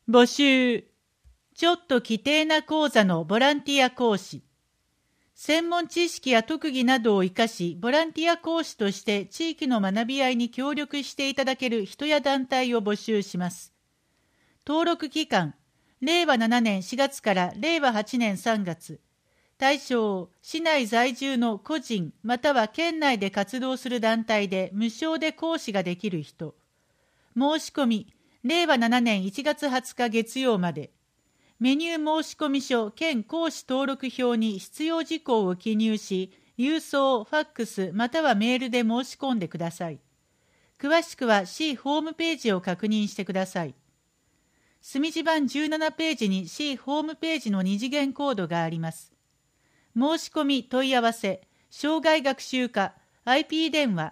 募集。ちょっと奇低な講座のボランティア講師。専門知識や特技などを生かし、ボランティア講師として地域の学び合いに協力していただける人や団体を募集します。登録期間、令和7年4月から令和8年3月。対象、市内在住の個人または県内で活動する団体で無償で講師ができる人。申し込み、令和7年1月20日月曜まで。メニュー申込書兼講師登録表に必要事項を記入し、郵送、ファックスまたはメールで申し込んでください。詳しくは市ホームページを確認してください。墨字版17ページに市ホームページの二次元コードがあります。申し込み問い合わせ、障害学習課、IP 電話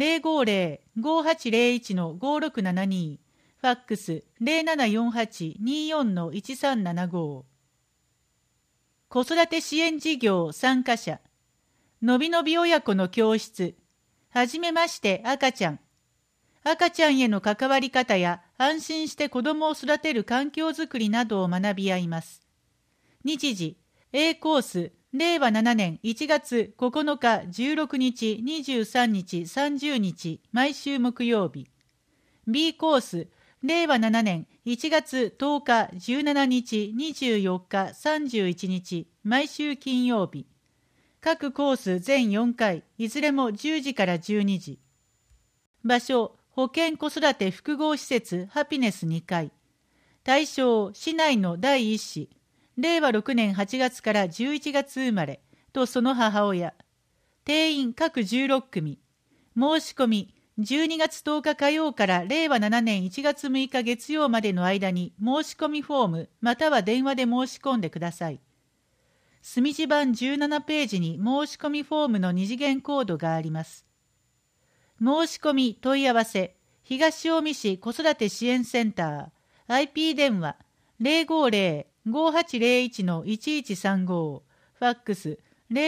050-5801-5672、ファックス 0748-24-1375。子育て支援事業参加者、のびのび親子の教室、はじめまして赤ちゃん。赤ちゃんへの関わり方や安心して子供を育てる環境づくりなどを学び合います。日時、A コース、令和7年1月9日、16日、23日、30日、毎週木曜日。B コース、令和7年1月10日、17日、24日、31日、毎週金曜日。各コース全4回、いずれも10時から12時。場所、保健子育て複合施設ハピネス2階。対象、市内の第一子。令和6年8月から11月生まれとその母親。定員各16組。申し込み、12月10日火曜から令和7年1月6日月曜までの間に申し込みフォームまたは電話で申し込んでください。墨字版17ページに申し込みフォームの二次元コードがあります。申し込み問い合わせ、東近江市子育て支援センター、IP 電話 050-5801-1135、ファックス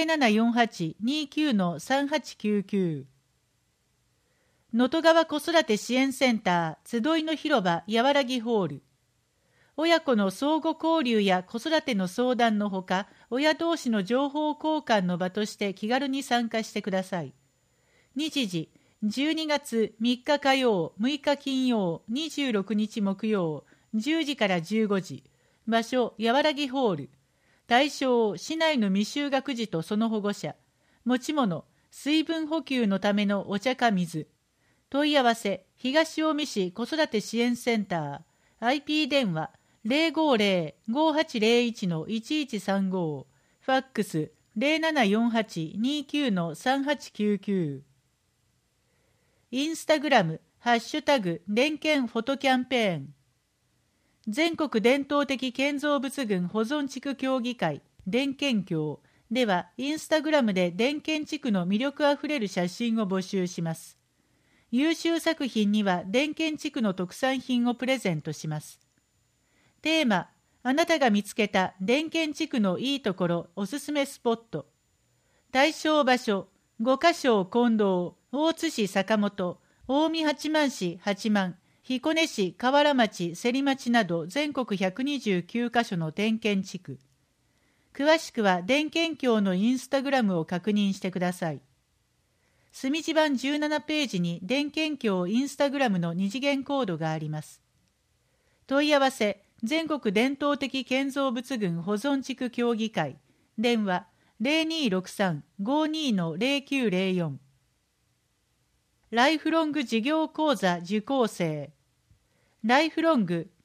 0748-29-3899。能登川子育て支援センター、集いの広場やわらぎホール。親子の相互交流や子育ての相談のほか、親同士の情報交換の場として気軽に参加してください。日時、12月3日火曜、6日金曜、26日木曜、10時から15時。場所、やわらぎホール。対象、市内の未就学児とその保護者。持ち物、水分補給のためのお茶か水。問い合わせ、東近江市子育て支援センター。IP 電話、050-5801-1135。ファックス、0748-29-3899。インスタグラム、ハッシュタグ、伝建フォトキャンペーン。全国伝統的建造物群保存地区協議会、伝建協では、インスタグラムで伝建地区の魅力あふれる写真を募集します。優秀作品には、伝建地区の特産品をプレゼントします。テーマ、あなたが見つけた伝建地区のいいところ、おすすめスポット。対象場所、五箇所近藤、大津市坂本、近江八幡市八幡、彦根市河原町芹町など全国129カ所の伝建地区。詳しくは伝建協のインスタグラムを確認してください。墨字版17ページに伝建協インスタグラムの二次元コードがあります。問い合わせ、全国伝統的建造物群保存地区協議会。電話、0263-52-0904。ライフロング事業講座受講生。ライフロング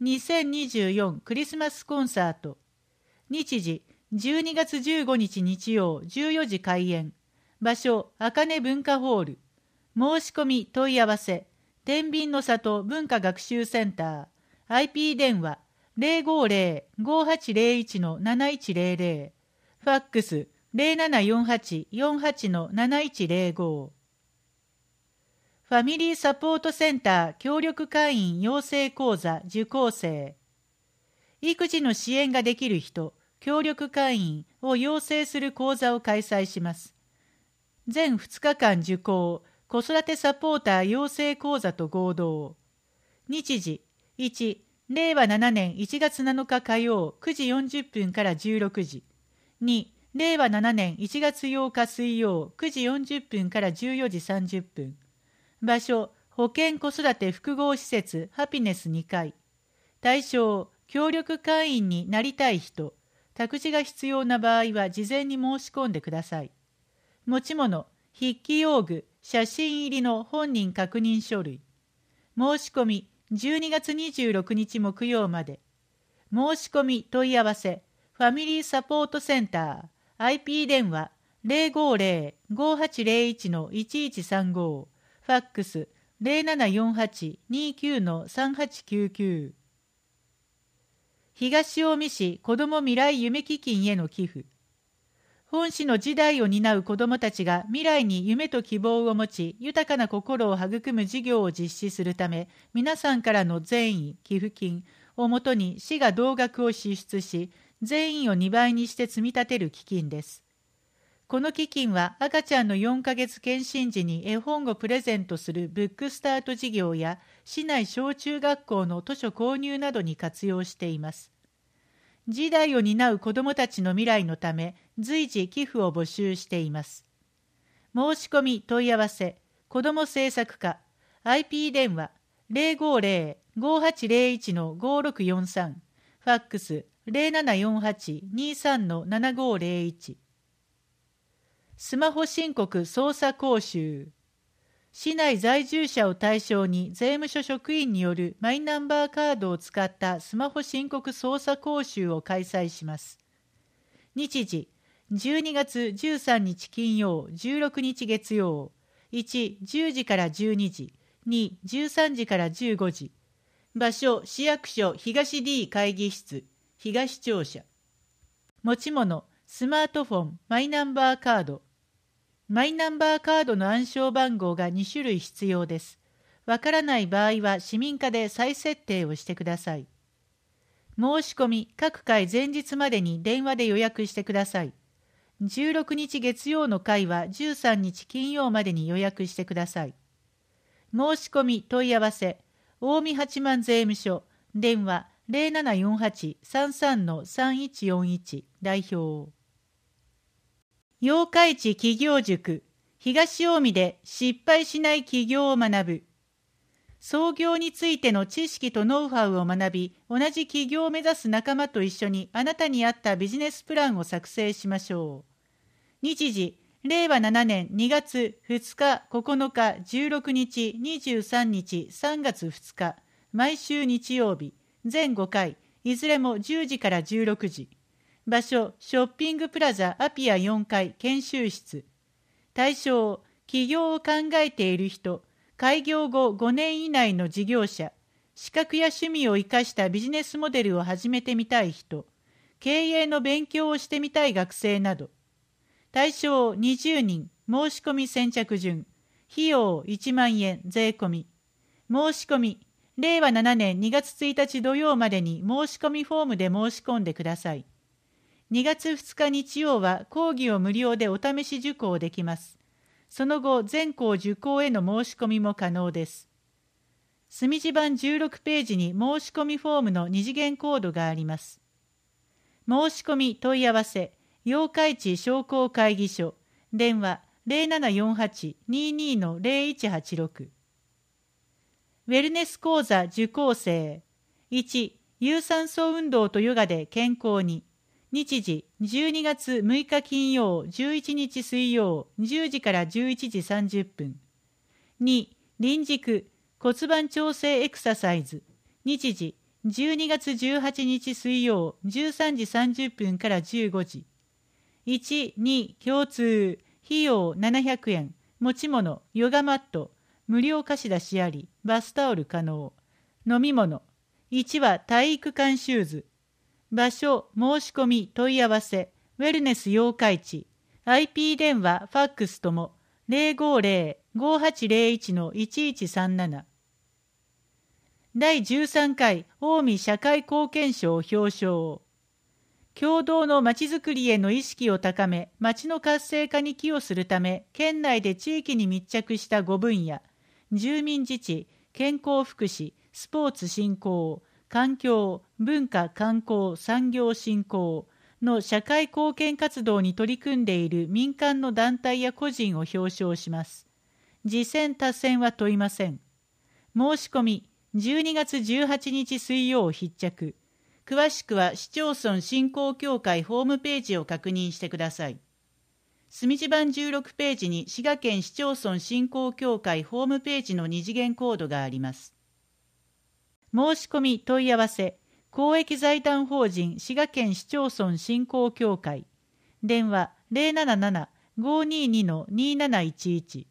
2024クリスマスコンサート。日時、12月15日日曜14時開演。場所、あかね文化ホール。申し込み問い合わせ、天秤の里文化学習センター。IP 電話、050-5801-7100。ファックス、0748-48-7105。ファミリーサポートセンター協力会員養成講座受講生。育児の支援ができる人、協力会員を養成する講座を開催します。全2日間受講、子育てサポーター養成講座と合同。日時、1、 令和7年1月7日火曜9時40分から16時。2、令和7年1月8日水曜9時40分から14時30分。場所、保健子育て複合施設ハピネス2階。対象、協力会員になりたい人。託児が必要な場合は事前に申し込んでください。持ち物、筆記用具、写真入りの本人確認書類。申し込み、12月26日木曜まで。申し込み問い合わせ、ファミリーサポートセンター、IP 電話 050-5801-1135、ファックス 0748-29-3899。東近江市子ども未来夢基金への寄付。本市の時代を担う子どもたちが未来に夢と希望を持ち、豊かな心を育む事業を実施するため、皆さんからの善意、寄付金をもとに市が同額を支出し、善意を2倍にして積み立てる基金です。この基金は赤ちゃんの4ヶ月健診時に絵本をプレゼントするブックスタート事業や市内小中学校の図書購入などに活用しています。時代を担う子どもたちの未来のため随時寄付を募集しています。申し込み問い合わせ、子ども政策課 IP 電話 050-5801-5643、ファックス 0748-23-7501。スマホ申告操作講習。市内在住者を対象に税務署職員によるマイナンバーカードを使ったスマホ申告操作講習を開催します。日時、12月13日金曜、16日月曜。1、10時から12時。2、13時から15時。場所、市役所東 D 会議室、東庁舎。持ち物、スマートフォン、マイナンバーカード。マイナンバーカードの暗証番号が2種類必要です。わからない場合は市民課で再設定をしてください。申し込み、各回前日までに電話で予約してください。16日月曜の回は13日金曜までに予約してください。申し込み問い合わせ、近江八幡税務署、電話 0748-33-3141 代表。八日市企業塾、東近江で失敗しない起業を学ぶ。創業についての知識とノウハウを学び、同じ起業を目指す仲間と一緒にあなたに合ったビジネスプランを作成しましょう。日時、令和7年2月2日、9日、16日、23日、3月2日、毎週日曜日、全5回、いずれも10時から16時。場所、ショッピングプラザアピア4階研修室。対象、起業を考えている人、開業後5年以内の事業者、資格や趣味を生かしたビジネスモデルを始めてみたい人、経営の勉強をしてみたい学生など。対象20人、申し込み先着順、費用1万円税込み。申し込み、令和7年2月1日土曜までに申し込みフォームで申し込んでください。2月2日日曜は講義を無料でお試し受講できます。その後、全校受講への申し込みも可能です。墨字版16ページに申し込みフォームの2次元コードがあります。申し込み問い合わせ、八日市商工会議所、電話 0748-22-0186。ウェルネス講座受講生。1、有酸素運動とヨガで健康に。日時、12月6日金曜、11日水曜、10時から11時30分。2、臨軸、骨盤調整エクササイズ。日時、12月18日水曜、13時30分から15時。1、2、共通、費用700円、持ち物、ヨガマット、無料貸し出しあり、バスタオル可能。飲み物、1は体育館シューズ。場所、申し込み、問い合わせ、ウェルネス八日市、IP 電話、ファックスとも、050-5801-1137。第13回、近江社会貢献賞表彰。共同のまちづくりへの意識を高め、町の活性化に寄与するため、県内で地域に密着した5分野、住民自治、健康福祉、スポーツ振興、 環境、文化、観光、産業振興の社会貢献活動に取り組んでいる民間の団体や個人を表彰します。次選他選は問いません。申し込み、12月18日水曜必着。詳しくは市町村振興協会ホームページを確認してください。墨地版16ページに滋賀県市町村振興協会ホームページの二次元コードがあります。申し込み問い合わせ、公益財団法人滋賀県市町村振興協会。電話 077-522-2711